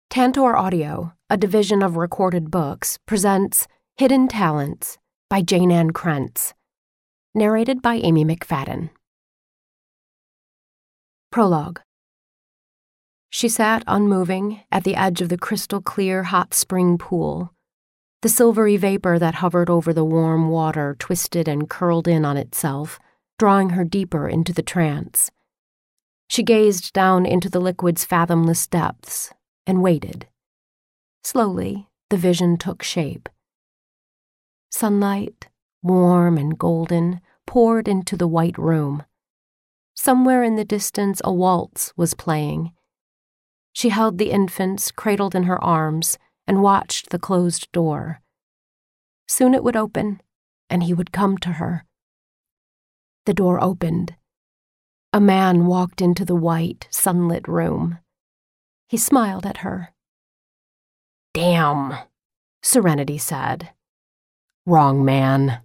Tantor Audio, a division of Recorded Books, presents Hidden Talents by Jane Ann Krentz. Narrated by Amy McFadden. Prologue. She sat unmoving at the edge of the crystal-clear hot spring pool. The silvery vapor that hovered over the warm water twisted and curled in on itself, drawing her deeper into the trance. She gazed down into the liquid's fathomless depths and waited. Slowly, the vision took shape. Sunlight, warm and golden, poured into the white room. Somewhere in the distance, a waltz was playing. She held the infants cradled in her arms and watched the closed door. Soon it would open, and he would come to her. The door opened. A man walked into the white, sunlit room. He smiled at her. "Damn," Serenity said. "Wrong man."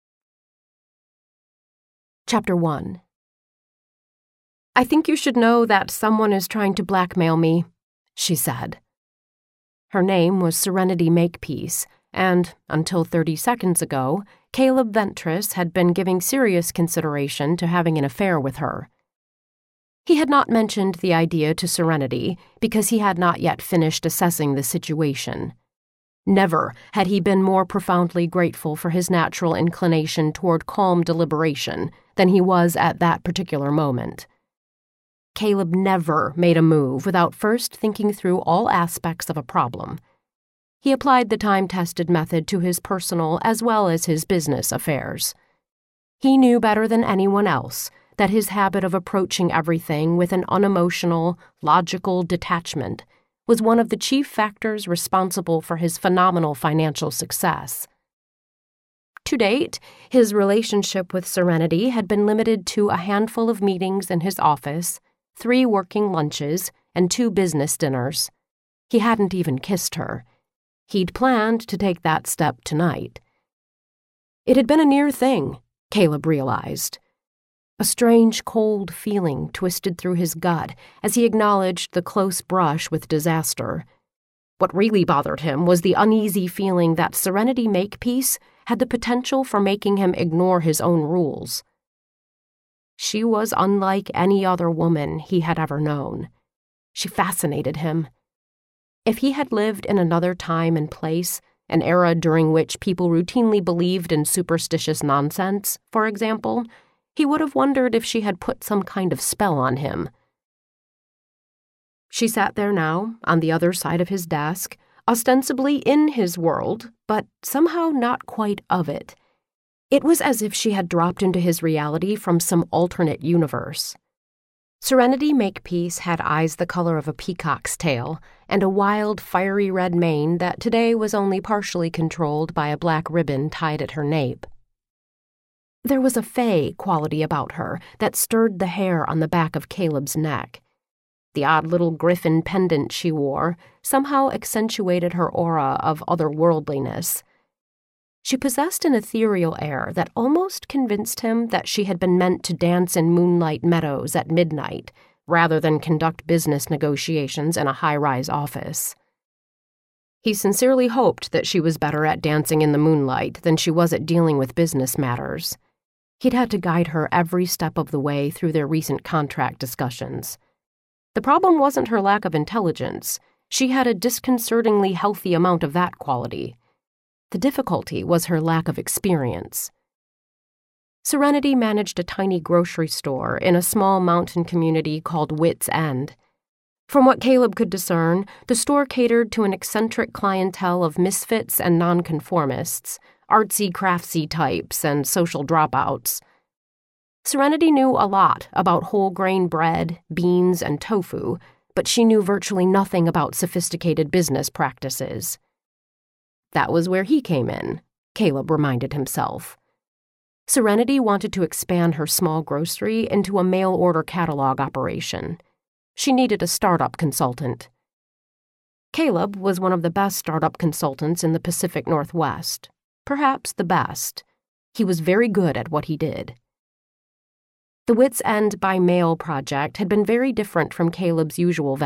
Chapter 1. "I think you should know that someone is trying to blackmail me," she said. Her name was Serenity Makepeace, and, until 30 seconds ago, Caleb Ventress had been giving serious consideration to having an affair with her. He had not mentioned the idea to Serenity because he had not yet finished assessing the situation. Never had he been more profoundly grateful for his natural inclination toward calm deliberation than he was at that particular moment. Caleb never made a move without first thinking through all aspects of a problem. He applied the time-tested method to his personal as well as his business affairs. He knew better than anyone else that his habit of approaching everything with an unemotional, logical detachment was one of the chief factors responsible for his phenomenal financial success. To date, his relationship with Serenity had been limited to a handful of meetings in his office, 3 working lunches, and 2 business dinners. He hadn't even kissed her. He'd planned to take that step tonight. It had been a near thing, Caleb realized. A strange, cold feeling twisted through his gut as he acknowledged the close brush with disaster. What really bothered him was the uneasy feeling that Serenity Makepeace had the potential for making him ignore his own rules. She was unlike any other woman he had ever known. She fascinated him. If he had lived in another time and place, an era during which people routinely believed in superstitious nonsense, for example, he would have wondered if she had put some kind of spell on him. She sat there now, on the other side of his desk, ostensibly in his world, but somehow not quite of it. It was as if she had dropped into his reality from some alternate universe. Serenity Makepeace had eyes the color of a peacock's tail, and a wild, fiery red mane that today was only partially controlled by a black ribbon tied at her nape. There was a fey quality about her that stirred the hair on the back of Caleb's neck. The odd little griffin pendant she wore somehow accentuated her aura of otherworldliness. She possessed an ethereal air that almost convinced him that she had been meant to dance in moonlight meadows at midnight, rather than conduct business negotiations in a high-rise office. He sincerely hoped that she was better at dancing in the moonlight than she was at dealing with business matters. He'd had to guide her every step of the way through their recent contract discussions. The problem wasn't her lack of intelligence. She had a disconcertingly healthy amount of that quality. The difficulty was her lack of experience. Serenity managed a tiny grocery store in a small mountain community called Wits End. From what Caleb could discern, the store catered to an eccentric clientele of misfits and nonconformists, artsy-craftsy types, and social dropouts. Serenity knew a lot about whole-grain bread, beans, and tofu, but she knew virtually nothing about sophisticated business practices. That was where he came in, Caleb reminded himself. Serenity wanted to expand her small grocery into a mail-order catalog operation. She needed a startup consultant. Caleb was one of the best startup consultants in the Pacific Northwest, perhaps the best. He was very good at what he did. The Wits End by Mail project had been very different from Caleb's usual